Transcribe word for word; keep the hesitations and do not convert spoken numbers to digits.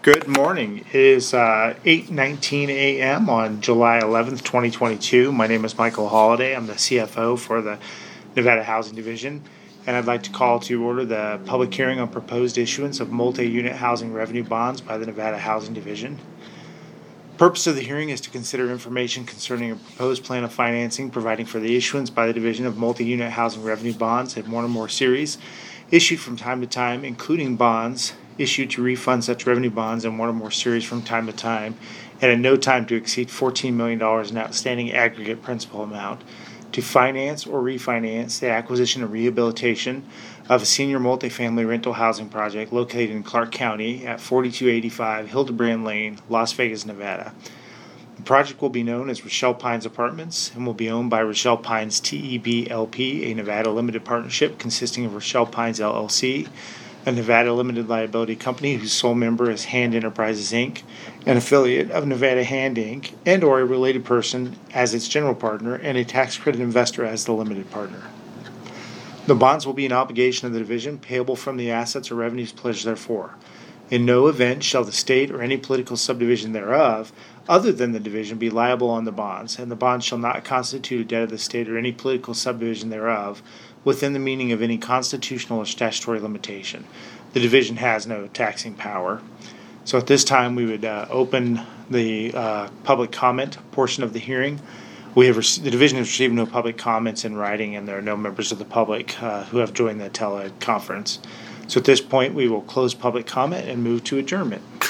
Good morning. It is uh, eight nineteen a.m. on July eleventh, twenty twenty-two. My name is Michael Holliday. I'm the C F O for the Nevada Housing Division, and I'd like to call to order the public hearing on proposed issuance of multi-unit housing revenue bonds by the Nevada Housing Division. The purpose of the hearing is to consider information concerning a proposed plan of financing providing for the issuance by the division of multi-unit housing revenue bonds in one or more series issued from time to time, including bonds issued to refund such revenue bonds in one or more series from time to time, and at no time to exceed fourteen million dollars in outstanding aggregate principal amount, to finance or refinance the acquisition and rehabilitation of a senior multifamily rental housing project located in Clark County at forty-two eighty-five Hildebrand Lane, Las Vegas, Nevada. The project will be known as Rochelle Pines Apartments and will be owned by Rochelle Pines T E B L P, a Nevada limited partnership consisting of Rochelle Pines L L C, a Nevada limited liability company whose sole member is Hand Enterprises, Incorporated, an affiliate of Nevada Hand, Incorporated, and or a related person as its general partner, and a tax credit investor as the limited partner. The bonds will be an obligation of the division payable from the assets or revenues pledged therefor. In no event shall the state or any political subdivision thereof, other than the division, be liable on the bonds, and the bonds shall not constitute a debt of the state or any political subdivision thereof within the meaning of any constitutional or statutory limitation. The division has no taxing power. So at this time, we would uh, open the uh, public comment portion of the hearing. We have rec- the division has received no public comments in writing, and there are no members of the public uh, who have joined the teleconference. So at this point, we will close public comment and move to adjournment.